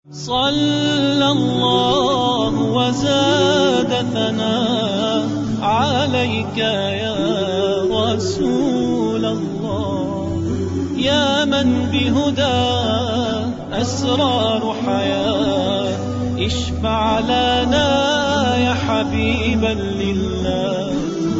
صلى الله وزاد ثناء عليك يا رسول الله، يا من بهدى أسرار حياة، اشفع لنا يا حبيبا لله.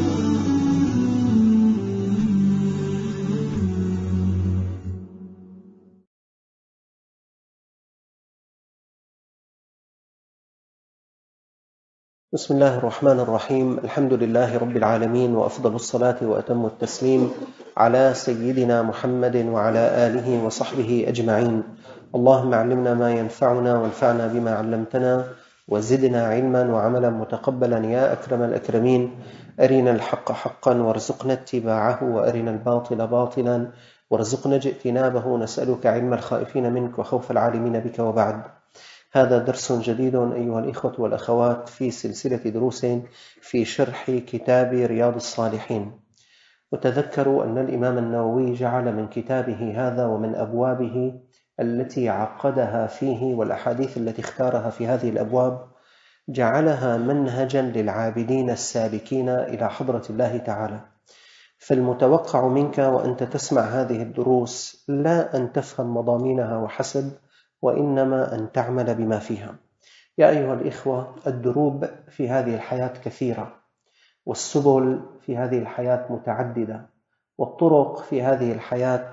بسم الله الرحمن الرحيم. الحمد لله رب العالمين، وأفضل الصلاة وأتم التسليم على سيدنا محمد وعلى آله وصحبه أجمعين. اللهم علمنا ما ينفعنا وانفعنا بما علمتنا، وزدنا علما وعملا متقبلا يا أكرم الأكرمين. أرنا الحق حقا وارزقنا اتباعه، وأرنا الباطل باطلا وارزقنا اجتنابه. نسألك علم الخائفين منك وخوف العالمين بك، وبعد. هذا درس جديد أيها الإخوة والأخوات في سلسلة دروس في شرح كتاب رياض الصالحين. وتذكروا أن الإمام النووي جعل من كتابه هذا ومن أبوابه التي عقدها فيه والأحاديث التي اختارها في هذه الأبواب جعلها منهجا للعابدين السالكين إلى حضرة الله تعالى. فالمتوقع منك وأنت تسمع هذه الدروس لا أن تفهم مضامينها وحسب، وإنما أن تعمل بما فيها. يا أيها الإخوة، الدروب في هذه الحياة كثيرة، والسبل في هذه الحياة متعددة، والطرق في هذه الحياة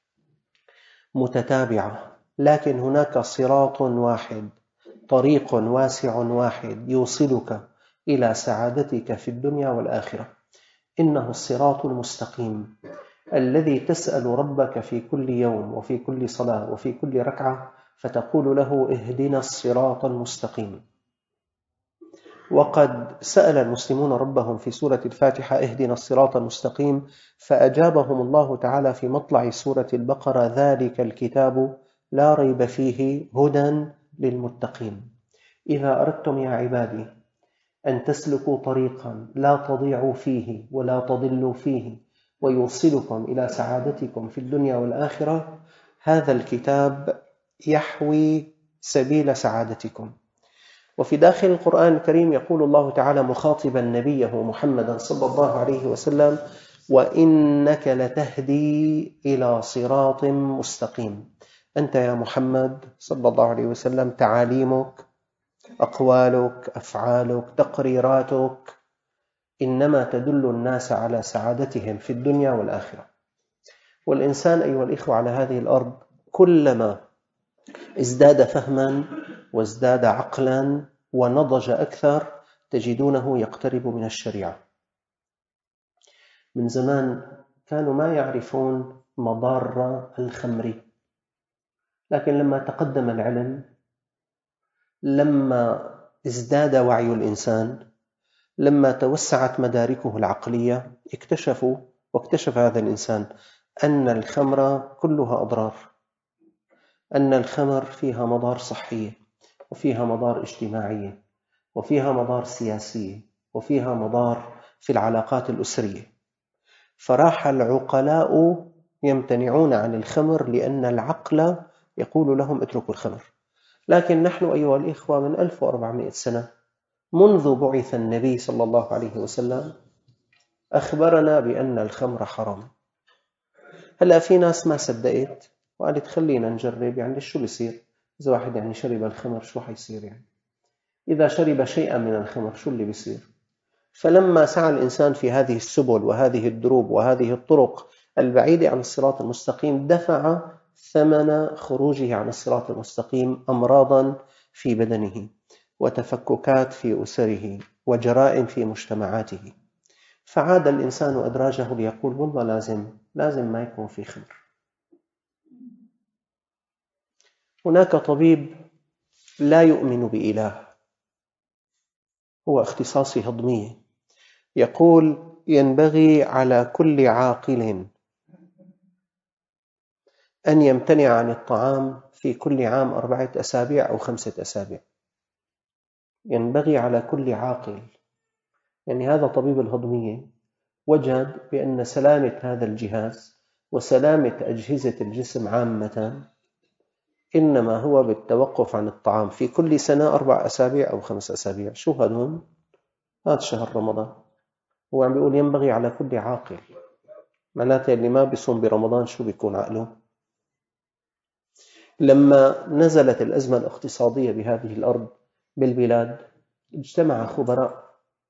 متتابعة، لكن هناك صراط واحد، طريق واسع واحد يوصلك إلى سعادتك في الدنيا والآخرة. إنه الصراط المستقيم الذي تسأل ربك في كل يوم وفي كل صلاة وفي كل ركعة فتقول له: اهدنا الصراط المستقيم. وقد سأل المسلمون ربهم في سورة الفاتحة: اهدنا الصراط المستقيم، فأجابهم الله تعالى في مطلع سورة البقرة: ذلك الكتاب لا ريب فيه هدى للمتقين. إذا أردتم يا عبادي أن تسلكوا طريقا لا تضيعوا فيه ولا تضلوا فيه ويوصلكم إلى سعادتكم في الدنيا والآخرة، هذا الكتاب يحوي سبيل سعادتكم. وفي داخل القرآن الكريم يقول الله تعالى مخاطبا نبيه محمدا صلى الله عليه وسلم: وإنك لتهدي إلى صراط مستقيم. أنت يا محمد صلى الله عليه وسلم تعاليمك، أقوالك، أفعالك، تقريراتك إنما تدل الناس على سعادتهم في الدنيا والآخرة. والإنسان أيها الإخوة على هذه الأرض كلما ازداد فهما وازداد عقلا ونضج أكثر تجدونه يقترب من الشريعة. من زمان كانوا ما يعرفون مضار الخمر، لكن لما تقدم العلم، لما ازداد وعي الإنسان، لما توسعت مداركه العقلية، واكتشف هذا الإنسان أن الخمر كلها أضرار، أن الخمر فيها مضار صحية، وفيها مضار اجتماعية، وفيها مضار سياسية، وفيها مضار في العلاقات الأسرية. فراح العقلاء يمتنعون عن الخمر لأن العقل يقول لهم اتركوا الخمر. لكن نحن أيها الإخوة من 1400 سنة منذ بعث النبي صلى الله عليه وسلم أخبرنا بأن الخمر حرام. هلأ في ناس ما صدقت وقالت خلينا نجرب، يعني شو بيصير إذا واحد يعني شرب الخمر، شو حيصير؟ يعني إذا شرب شيئا من الخمر شو اللي بيصير؟ فلما سعى الإنسان في هذه السبل وهذه الدروب وهذه الطرق البعيدة عن الصراط المستقيم دفع ثمن خروجه عن الصراط المستقيم أمراضا في بدنه، وتفككات في أسره، وجرائم في مجتمعاته. فعاد الإنسان أدراجه ليقول والله لازم ما يكون في خمر. هناك طبيب لا يؤمن بإله، هو اختصاصي هضمية، يقول ينبغي على كل عاقل أن يمتنع عن الطعام في كل عام 4 أسابيع أو 5 أسابيع. ينبغي على كل عاقل، يعني هذا طبيب الهضمية وجد بأن سلامة هذا الجهاز وسلامة أجهزة الجسم عامة إنما هو بالتوقف عن الطعام في كل سنة 4 أسابيع أو 5 أسابيع. شو هدول؟ هذا شهر رمضان. هو عم بيقول ينبغي على كل عاقل. معناته اللي ما بيصوم برمضان شو بيكون عقله؟ لما نزلت الأزمة الاقتصادية بهذه الأرض بالبلاد، اجتمع خبراء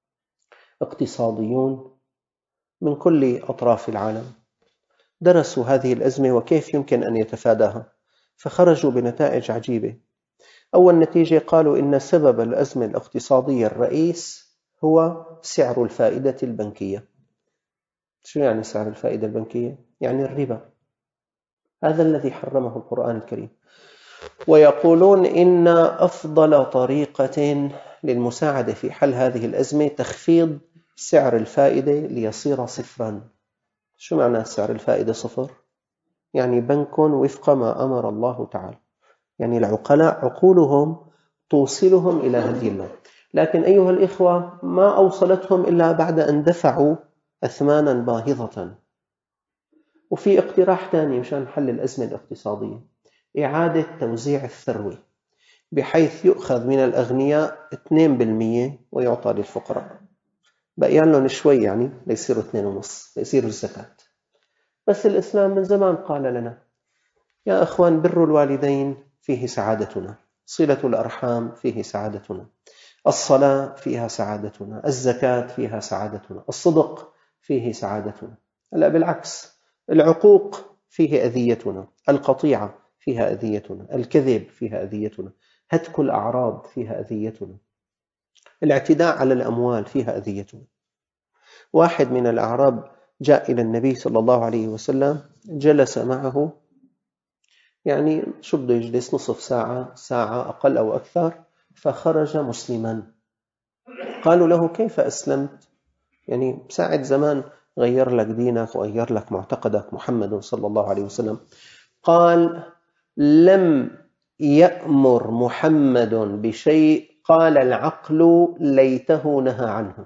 اقتصاديون من كل أطراف العالم، درسوا هذه الأزمة وكيف يمكن أن يتفاداها، فخرجوا بنتائج عجيبة. أول نتيجة قالوا إن سبب الأزمة الاقتصادية الرئيس هو سعر الفائدة البنكية. شو يعني سعر الفائدة البنكية؟ يعني الربا، هذا الذي حرمه القرآن الكريم. ويقولون إن أفضل طريقة للمساعدة في حل هذه الأزمة تخفيض سعر الفائدة ليصير صفراً. شو معنى سعر الفائدة صفر؟ يعني بنك وفق ما أمر الله تعالى. يعني العقلاء عقولهم توصلهم إلى هذه اللون، لكن أيها الإخوة ما أوصلتهم إلا بعد أن دفعوا أثمانا باهظة. وفي اقتراح ثاني مشان حل الأزمة الاقتصادية: إعادة توزيع الثروة، بحيث يؤخذ من الأغنياء 2% ويعطى للفقراء، بقيان لهم شوي يعني ليصيروا 2.5 ليصيروا الزكاة. بس الإسلام من زمان قال لنا يا أخوان بر الوالدين فيه سعادتنا، صلة الأرحام فيه سعادتنا، الصلاة فيها سعادتنا، الزكاة فيها سعادتنا، الصدق فيه سعادتنا. لا بالعكس، العقوق فيه أذيتنا، القطيعة فيها أذيتنا، الكذب فيها أذيتنا، هتك الأعراض فيها أذيتنا، الاعتداء على الأموال فيها أذيتنا. واحد من الأعراب جاء إلى النبي صلى الله عليه وسلم، جلس معه، يعني شو بده يجلس نصف ساعة، ساعة أقل أو أكثر، فخرج مسلما. قالوا له كيف أسلمت؟ يعني ساعة زمان غير لك دينك وغير لك معتقدك محمد صلى الله عليه وسلم. قال لم يأمر محمد بشيء قال العقل ليته نهى عنه.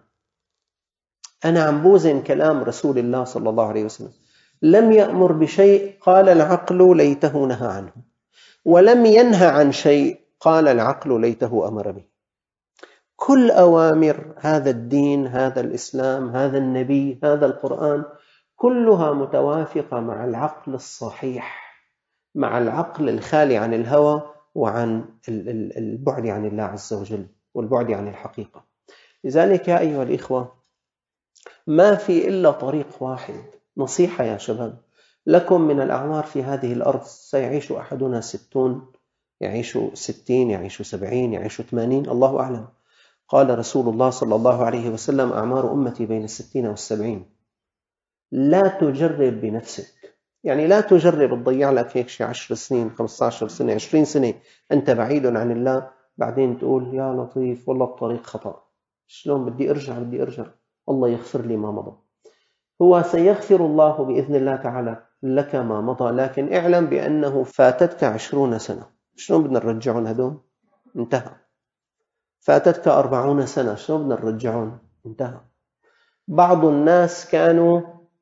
أنا عم بوزن كلام رسول الله صلى الله عليه وسلم. لم يأمر بشيء قال العقل ليته نهى عنه، ولم ينهى عن شيء قال العقل ليته أمر به. كل أوامر هذا الدين، هذا الإسلام، هذا النبي، هذا القرآن، كلها متوافقة مع العقل الصحيح، مع العقل الخالي عن الهوى وعن البعد عن الله عز وجل والبعد عن الحقيقة. لذلك يا أيها الإخوة ما في إلا طريق واحد. نصيحة يا شباب لكم: من الأعمار في هذه الأرض سيعيش أحدنا 60، يعيش 60، يعيش 70، يعيش 80، الله أعلم. قال رسول الله صلى الله عليه وسلم: أعمار أمتي بين 60 و70. لا تجرب بنفسك، يعني لا تجرب تضيع لك هيك شي 10 سنين 15 سنة 20 سنة أنت بعيد عن الله، بعدين تقول يا لطيف والله الطريق خطأ، شلون بدي أرجع الله يغفر لي ما مضى. هو سيغفر الله بإذن الله تعالى لك ما مضى، لكن اعلم بأنه فاتتك 20 سنة، شلون بدنا نرجعون هدول؟ انتهى. فاتتك 40 سنة، شلون بدنا نرجعون؟ انتهى. بعض الناس كانوا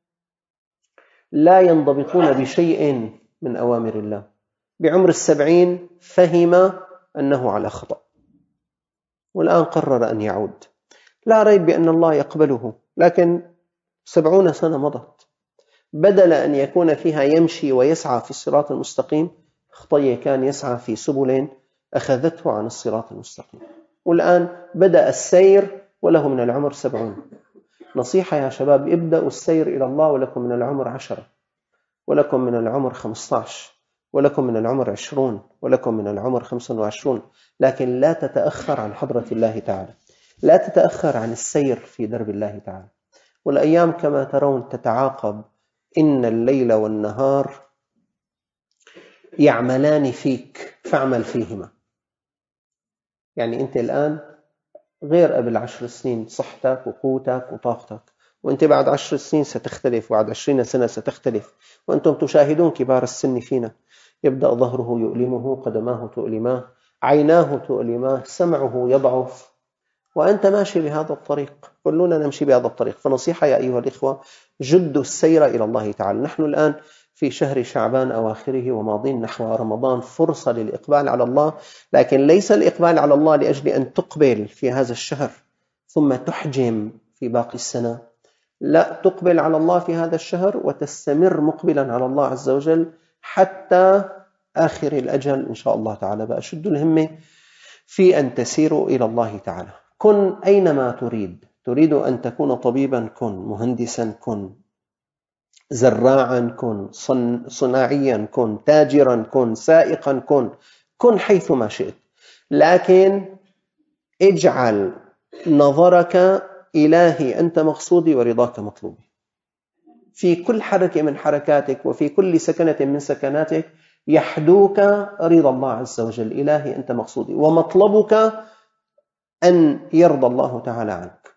لا ينضبطون بشيء من أوامر الله، بعمر 70 فهم أنه على خطأ، والآن قرر أن يعود. لا ريب بأن الله يقبله، لكن 70 سنة مضت، بدل أن يكون فيها يمشي ويسعى في الصراط المستقيم، خطية كان يسعى في سبل أخذته عن الصراط المستقيم، والآن بدأ السير وله من العمر 70. نصيحة يا شباب: ابدأوا السير إلى الله ولكم من العمر 10، ولكم من العمر 15، ولكم من العمر 20، ولكم من العمر 25، لكن لا تتأخر عن حضرة الله تعالى، لا تتأخر عن السير في درب الله تعالى. والأيام كما ترون تتعاقب، إن الليل والنهار يعملان فيك فاعمل فيهما. يعني أنت الآن غير قبل 10 سنين، صحتك وقوتك وطاقتك، وأنت بعد 10 سنين ستختلف، وبعد 20 سنة ستختلف. وأنتم تشاهدون كبار السن فينا، يبدأ ظهره يؤلمه، قدماه تؤلماه، عيناه تؤلماه، سمعه يضعف، وأنت ماشي بهذا الطريق. كلنا نمشي بهذا الطريق. فنصيحة يا أيها الإخوة: جدوا السير إلى الله تعالى. نحن الآن في شهر شعبان أواخره وماضين نحو رمضان فرصة للإقبال على الله، لكن ليس الإقبال على الله لأجل أن تقبل في هذا الشهر ثم تحجم في باقي السنة، لا، تقبل على الله في هذا الشهر وتستمر مقبلا على الله عز وجل حتى آخر الأجل إن شاء الله تعالى. بأشد الهمة في أن تسيروا إلى الله تعالى. كن أينما تريد أن تكون طبيبا كن، مهندسا كن، زراعا كن، صناعيا كن، تاجرا كن، سائقا كن حيثما شئت، لكن اجعل نظرك إلهي أنت مقصودي ورضاك مطلوبي. في كل حركة من حركاتك وفي كل سكنة من سكناتك يحدوك رضا الله عز وجل، إلهي أنت مقصودي، ومطلبك أن يرضى الله تعالى عنك.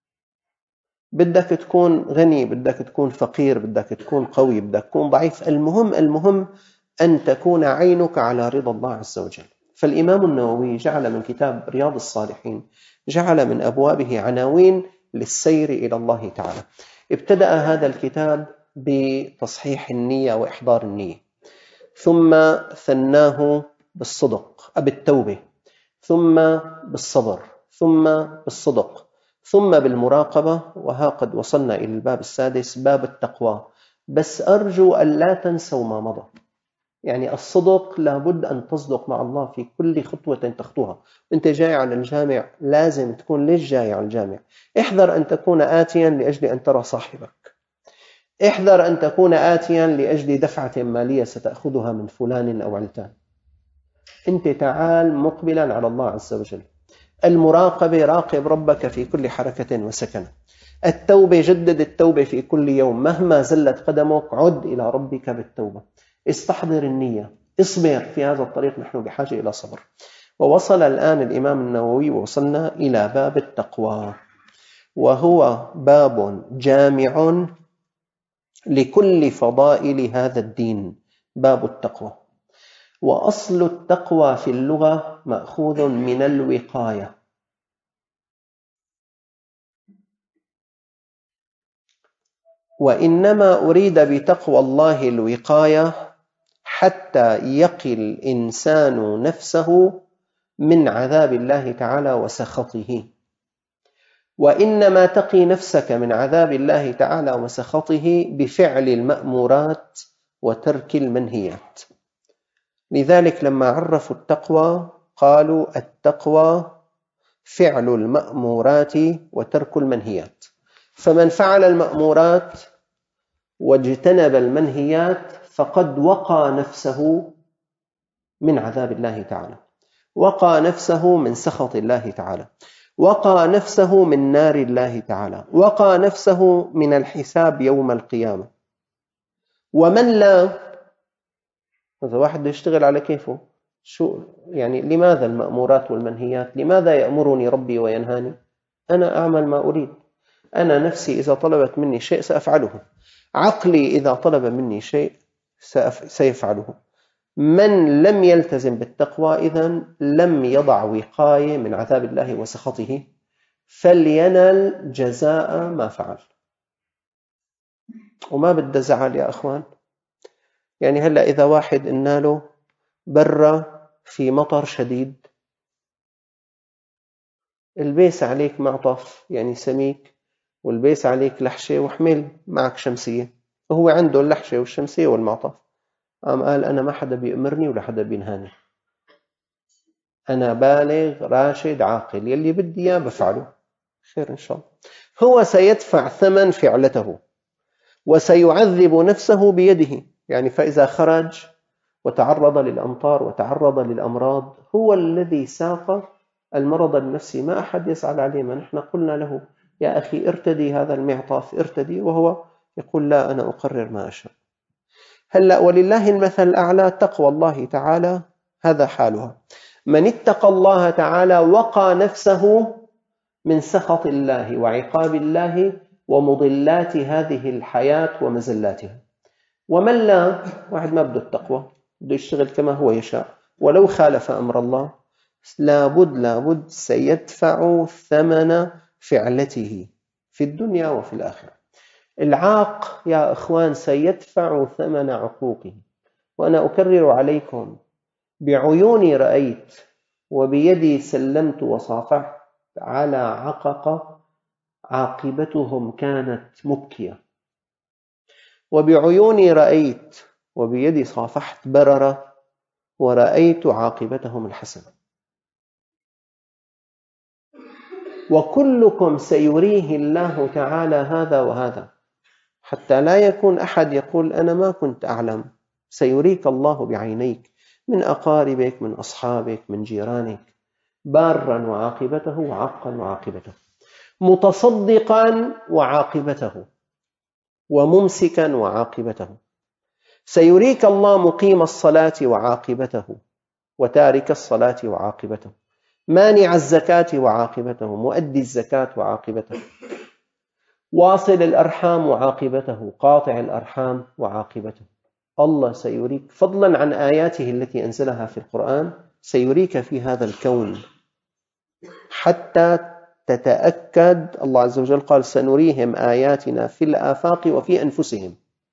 بدك تكون غني، بدك تكون فقير، بدك تكون قوي، بدك تكون ضعيف، المهم أن تكون عينك على رضا الله عز وجل. فالإمام النووي جعل من كتاب رياض الصالحين، جعل من أبوابه عناوين للسير إلى الله تعالى. ابتدأ هذا الكتاب بتصحيح النية وإحضار النية، ثم ثناه بالتوبة، ثم بالصبر، ثم بالصدق، ثم بالمراقبة، وها قد وصلنا إلى الباب السادس، باب التقوى. بس أرجو أن لا تنسوا ما مضى. يعني الصدق لابد أن تصدق مع الله في كل خطوة تخطوها. أنت جاي على الجامع لازم تكون ليش جاي على الجامع. احذر أن تكون آتيا لأجل أن ترى صاحبك، احذر أن تكون آتيا لأجل دفعة مالية ستأخذها من فلان أو علتان. أنت تعال مقبلا على الله عز وجل. المراقبة، راقب ربك في كل حركة وسكنة. التوبة، جدد التوبة في كل يوم، مهما زلت قدمك عد إلى ربك بالتوبة. استحضر النية، اصبر في هذا الطريق، نحن بحاجة إلى صبر. ووصل الآن الإمام النووي ووصلنا إلى باب التقوى، وهو باب جامع لكل فضائل هذا الدين، باب التقوى. وأصل التقوى في اللغة مأخوذ من الوقاية، وإنما أريد بتقوى الله الوقاية حتى يقي الإنسان نفسه من عذاب الله تعالى وسخطه. وإنما تقي نفسك من عذاب الله تعالى وسخطه بفعل المأمورات وترك المنهيات. لذلك لما عرفوا التقوى قالوا التقوى فعل المأمورات وترك المنهيات. فمن فعل المأمورات واجتنب المنهيات فقد وقى نفسه من عذاب الله تعالى، وقى نفسه من سخط الله تعالى، وقى نفسه من نار الله تعالى، وقى نفسه من الحساب يوم القيامة. ومن لا، هذا واحد يشتغل على كيفه، شو يعني لماذا المأمورات والمنهيات؟ لماذا يأمرني ربي وينهاني؟ أنا أعمل ما أريد، أنا نفسي إذا طلبت مني شيء سأفعله، عقلي إذا طلب مني شيء سيفعله. من لم يلتزم بالتقوى إذن لم يضع وقاية من عذاب الله وسخطه، فلينل جزاء ما فعل. وما بدأ زعل يا أخوان. يعني هلأ إذا واحد إناله برا في مطر شديد، البيس عليك معطف يعني سميك، والبيس عليك لحشة، وحمل معك شمسية، وهو عنده اللحشة والشمسية والمعطف، قال أنا ما حدا بيأمرني ولا حدا بينهاني، أنا بالغ راشد عاقل، يلي بدي إياه بفعله، خير إن شاء الله. هو سيدفع ثمن فعلته وسيعذب نفسه بيده. يعني فإذا خرج وتعرض للأمطار وتعرض للأمراض، هو الذي ساق المرض النفسي، ما أحد يسأل عليه. ما نحن قلنا له يا أخي ارتدي هذا المعطف، ارتدي، وهو يقول لا، أنا أقرر ما أشاء. هلأ ولله المثل الأعلى، تقوى الله تعالى هذا حالها. من اتقى الله تعالى وقى نفسه من سخط الله وعقاب الله ومضلات هذه الحياة ومزلاتها. ومن لا، واحد ما بده التقوى، بده يشتغل كما هو يشاء، ولو خالف أمر الله لابد سيدفع ثمن فعلته في الدنيا وفي الآخرة. العاق يا إخوان سيدفع ثمن عقوقه. وأنا أكرر عليكم، بعيوني رأيت وبيدي سلمت وصافحت على عققة عاقبتهم كانت مبكية، وبعيوني رأيت وبيدي صافحت بررة ورأيت عاقبتهم الحسنة. وكلكم سيريه الله تعالى هذا وهذا، حتى لا يكون أحد يقول أنا ما كنت أعلم. سيريك الله بعينيك، من أقاربك، من أصحابك، من جيرانك، بارا وعاقبته وعاقا وعاقبته، متصدقا وعاقبته، وممسكا وعاقبته. سيريك الله مقيم الصلاة وعاقبته، وتارك الصلاة وعاقبته، مانع الزكاة وعاقبته، مؤدي الزكاة وعاقبته، واصل الأرحام وعاقبته، قاطع الأرحام وعاقبته. الله سيريك، فضلا عن آياته التي أنزلها في القرآن، سيريك في هذا الكون حتى تتأكد. الله عز وجل قال سنريهم آياتنا في الآفاق وفي أنفسهم،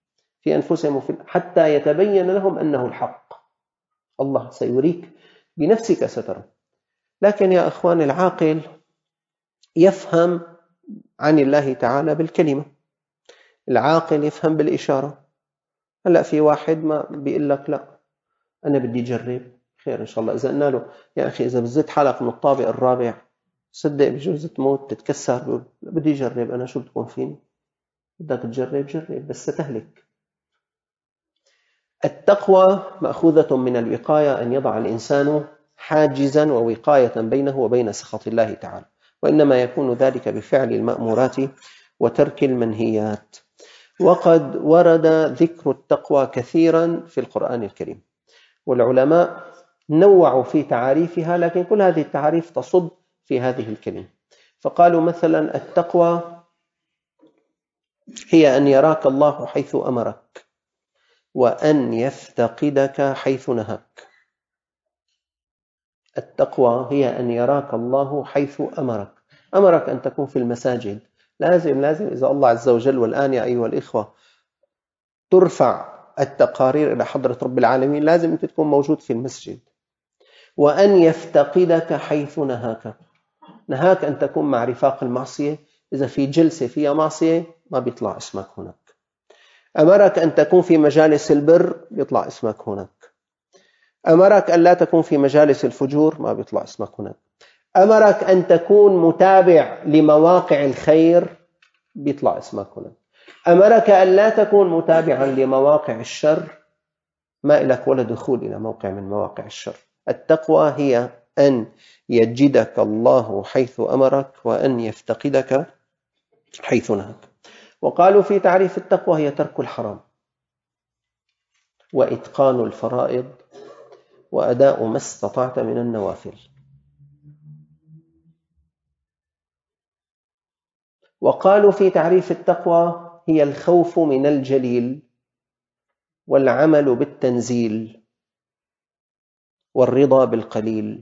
حتى يتبين لهم أنه الحق. الله سيريك بنفسك سترى. لكن يا أخوان، العاقل يفهم عن الله تعالى بالكلمة، العاقل يفهم بالإشارة. هلأ في واحد ما بيقول لك لا أنا بدي أجرب، خير إن شاء الله. إذا قلنا له يا أخي إذا بزت حالك من الطابق الرابع صدق بجوز تموت تتكسر، بيقول بدي أجرب، أنا شو بتكون فيني؟ بدك تجرب جرب بس ستهلك. التقوى مأخوذة من الوقاية، أن يضع الإنسان حاجزا ووقاية بينه وبين سخط الله تعالى، وإنما يكون ذلك بفعل المأمورات وترك المنهيات. وقد ورد ذكر التقوى كثيرا في القرآن الكريم، والعلماء نوعوا في تعاريفها، لكن كل هذه التعاريف تصب في هذه الكلمة. فقالوا مثلا التقوى هي أن يراك الله حيث أمرك، وأن يفتقدك حيث نهاك. التقوى هي أن يراك الله حيث أمرك أن تكون في المساجد. لازم إذا الله عز وجل، والآن يا أيها الإخوة ترفع التقارير إلى حضرة رب العالمين، لازم أنت تكون موجود في المسجد. وأن يفتقدك حيث نهاك أن تكون مع رفاق المعصية. إذا في جلسة فيها معصية ما بيطلع اسمك هناك. أمرك أن تكون في مجالس البر، بيطلع اسمك هناك. أمرك أن لا تكون في مجالس الفجور، ما بيطلع اسمك هناك. أمرك أن تكون متابع لمواقع الخير، بيطلع اسمك هناك. أمرك أن لا تكون متابعا لمواقع الشر، ما إلك ولا دخول إلى موقع من مواقع الشر. التقوى هي أن يجدك الله حيث أمرك، وأن يفتقدك حيث نهاك. وقالوا في تعريف التقوى هي ترك الحرام، وإتقان الفرائض، وأداء ما استطعت من النوافل. وقالوا في تعريف التقوى هي الخوف من الجليل، والعمل بالتنزيل، والرضا بالقليل.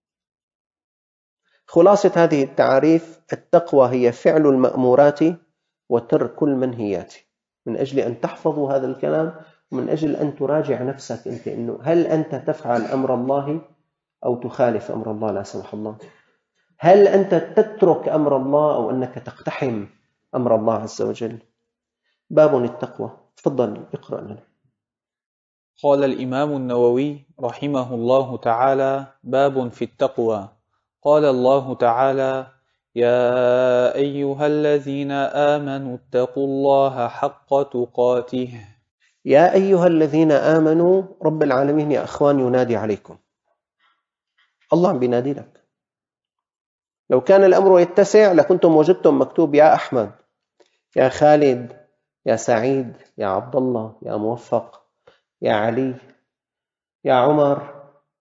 خلاصة هذه التعريف: التقوى هي فعل المأمورات وترك المنهيات. من أجل أن تحفظوا هذا الكلام، ومن أجل أن تراجع نفسك أنت، إنه هل أنت تفعل أمر الله أو تخالف أمر الله لا سمح الله؟ هل أنت تترك أمر الله أو أنك تقتحم أمر الله عز وجل؟ باب التقوى. تفضل اقرأ لنا. قال الإمام النووي رحمه الله تعالى: باب في التقوى. قال الله تعالى: يا أيها الذين آمنوا اتقوا الله حق تقاته. يا أيها الذين آمنوا، رب العالمين يا أخوان ينادي عليكم. الله عم بينادي لك. لو كان الأمر يتسع لكنتم وجدتم مكتوب يا أحمد، يا خالد، يا سعيد، يا عبد الله، يا موفق، يا علي، يا عمر،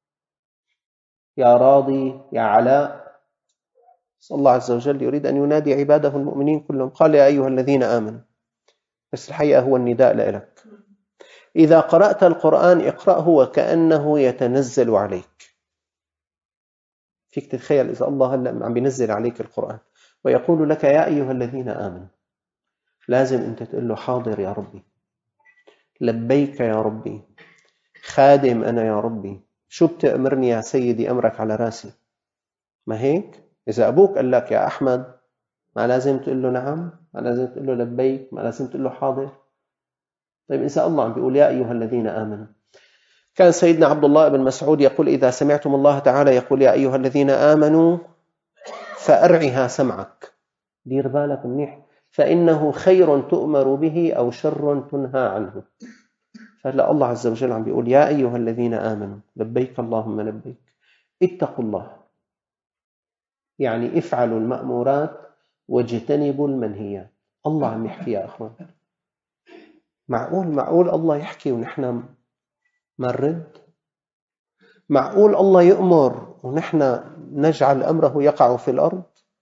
يا راضي، يا علاء. الله عز وجل يريد أن ينادي عباده المؤمنين كلهم. قال يا أيها الذين آمنوا، بس الحقيقة هو النداء لك. إذا قرأت القرآن اقرأه وكأنه يتنزل عليك. فيك تتخيل إذا الله هلأ عم بينزل عليك القرآن ويقول لك يا أيها الذين آمنوا، لازم أنت تقول له حاضر يا ربي، لبيك يا ربي، خادم أنا يا ربي، شو بتأمرني يا سيدي، أمرك على راسي. ما هيك؟ إذا أبوك قال لك يا أحمد ما لازم تقول له نعم، ما لازم تقول له لبيك، ما لازم تقول له حاضر. طيب إذا الله عم بيقول يا أيها الذين آمنوا، كان سيدنا عبد الله بن مسعود يقول إذا سمعتم الله تعالى يقول يا أيها الذين آمنوا فأرعها سمعك، دير بالك منيح، فإنه خير تؤمر به أو شر تنهى عنه. فهلا الله عز وجل عم بيقول يا أيها الذين آمنوا، لبيك اللهم لبيك، اتقوا الله، يعني افعلوا المأمورات واجتنبوا المنهيات. الله عم يحكي يا أخوان، معقول الله يحكي ونحن ما نرد؟ معقول الله يأمر ونحن نجعل أمره يقع في الأرض؟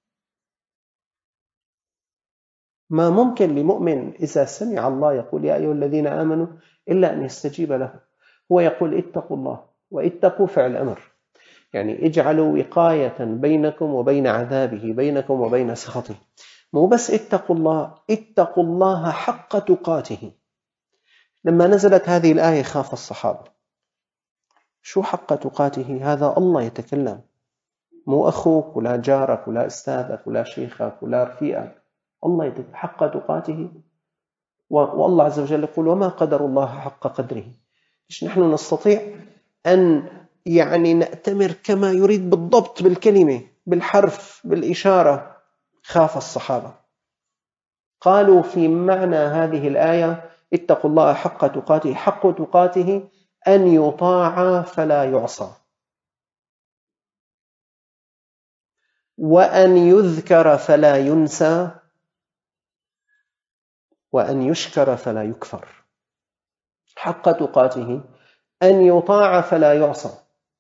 ما ممكن لمؤمن إذا سمع الله يقول يا أيها الذين آمنوا إلا أن يستجيب له. هو يقول اتقوا الله، واتقوا فعل أمر، يعني اجعلوا وقاية بينكم وبين عذابه، بينكم وبين سخطه. مو بس اتقوا الله، اتقوا الله حق تقاته. لما نزلت هذه الآية خاف الصحابة. شو حق تقاته؟ هذا الله يتكلم، مو أخوك ولا جارك ولا أستاذك ولا شيخك ولا رفيقك. الله يتكلم حق تقاته. والله عز وجل يقول وما قدر الله حق قدره. مش نحن نستطيع أن نأتمر كما يريد بالضبط، بالكلمة، بالحرف، بالإشارة. خاف الصحابة، قالوا في معنى هذه الآية اتقوا الله حق تقاته، حق تقاته أن يطاع فلا يعصى، وأن يذكر فلا ينسى، وأن يشكر فلا يكفر. حق تقاته أن يطاع فلا يعصى،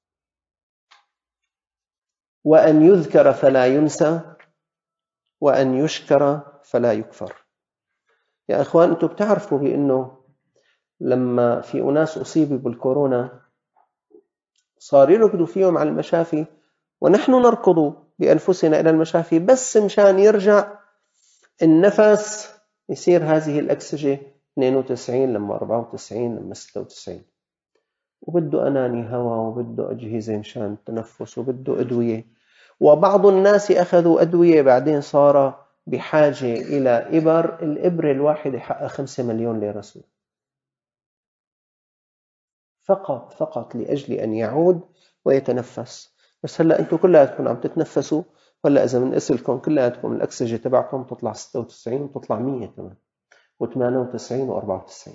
وأن يذكر فلا ينسى، وأن يشكر فلا يكفر. يا أخوان، أنتم بتعرفوا بأنه لما في أناس أصيبوا بالكورونا صار يركضوا فيهم على المشافي، ونحن نركض بأنفسنا إلى المشافي بس مشان يرجع النفس يصير هذه الأكسجة 92 لما 94 لما 96، وبده أناني هواء، وبده أجهزة مشان التنفس، وبده أدوية. وبعض الناس أخذوا أدوية بعدين صار بحاجة إلى إبر، الإبرة الواحدة حقها 5 مليون ليرة سود، فقط لأجل أن يعود ويتنفس. بس هلأ أنتم كلاتكم عم تتنفسوا، ولا إذا من أسلكم كلاتكم الأكسجة تبعكم تطلع 96 وتطلع 100 كمان و98 و94.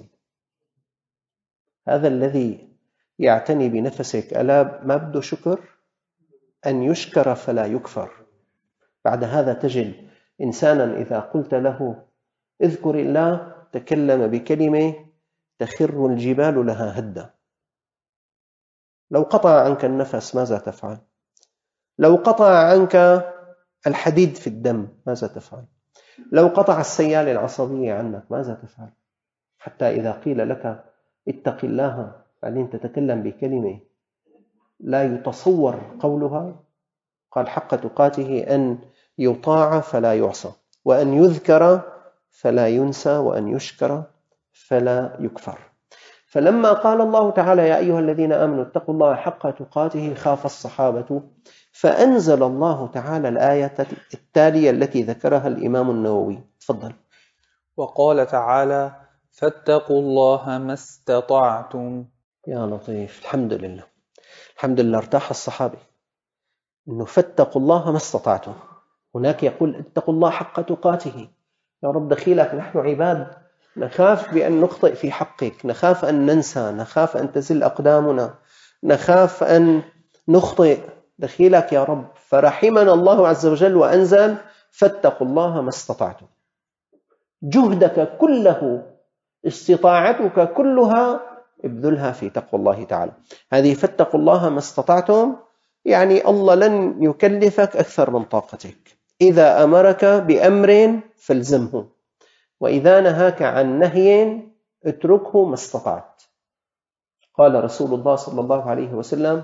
هذا الذي يعتني بنفسك ألا ما بده شكر؟ أن يشكر فلا يكفر. بعد هذا تجد إنسانا إذا قلت له اذكر الله تكلم بكلمة تخر الجبال لها هدا. لو قطع عنك النفس ماذا تفعل؟ لو قطع عنك الحديد في الدم ماذا تفعل؟ لو قطع السيالة العصبية عنك ماذا تفعل؟ حتى إذا قيل لك اتق الله بعدين تتكلم بكلمة لا يتصور قولها. قال حق تقاته أن يطاع فلا يعصى، وأن يذكر فلا ينسى، وأن يشكر فلا يكفر. فلما قال الله تعالى يا أيها الذين آمنوا اتقوا الله حق تقاته خاف الصحابة، فأنزل الله تعالى الآية التالية التي ذكرها الإمام النووي. تفضل. وقال تعالى فاتقوا الله ما استطعتم. يا لطيف، الحمد لله، الحمد لله، ارتاح الصحابي إنه فاتقوا الله ما استطعتم. هناك يقول اتقوا الله حق تقاته. يا رب دخيلك نحن عباد، نخاف بأن نخطئ في حقك، نخاف أن ننسى، نخاف أن تزل أقدامنا، نخاف أن نخطئ، دخيلك يا رب. فرحمنا الله عز وجل وأنزل فاتقوا الله ما استطعتم. جهدك كله، استطاعتك كلها ابذلها في تقوى الله تعالى. هذه فاتقوا الله ما استطعتم، يعني الله لن يكلفك أكثر من طاقتك. إذا أمرك بأمر فالزمه، وإذا نهاك عن نهي اتركه ما استطعت. قال رسول الله صلى الله عليه وسلم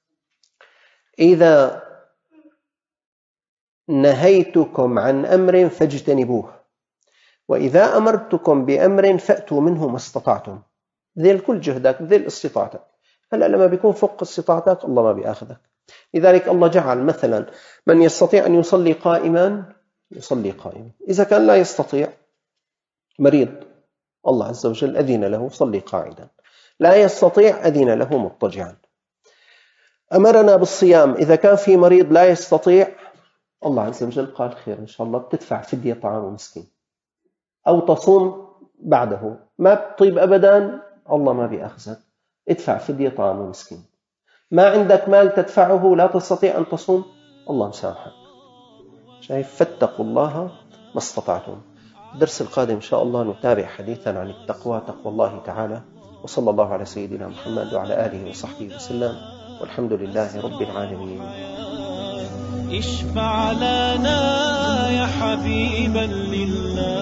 إذا نهيتكم عن أمر فاجتنبوه، وإذا أمرتكم بأمر فأتوا منه ما استطعتم. بذل كل جهدك، بذل استطاعتك. هلأ لما بيكون فوق استطاعتك الله ما بيأخذك. لذلك الله جعل مثلا من يستطيع أن يصلي قائما يصلي قائما، إذا كان لا يستطيع مريض الله عز وجل أذن له صلي قاعدا، لا يستطيع أذن له مضطجعا. أمرنا بالصيام، إذا كان في مريض لا يستطيع الله عز وجل قال خير إن شاء الله بتدفع فدية طعام مسكين أو تصوم بعده. ما بطيب أبدا الله ما بيأخذك، ادفع فدية طعام مسكين. ما عندك مال تدفعه، لا تستطيع أن تصوم، الله مسامحك. شايف؟ فاتقوا الله ما استطعتم. الدرس القادم إن شاء الله نتابع حديثا عن التقوى، تقوى الله تعالى. وصلى الله على سيدنا محمد وعلى آله وصحبه وسلم، والحمد لله رب العالمين. اشفع لنا يا حبيبا لله.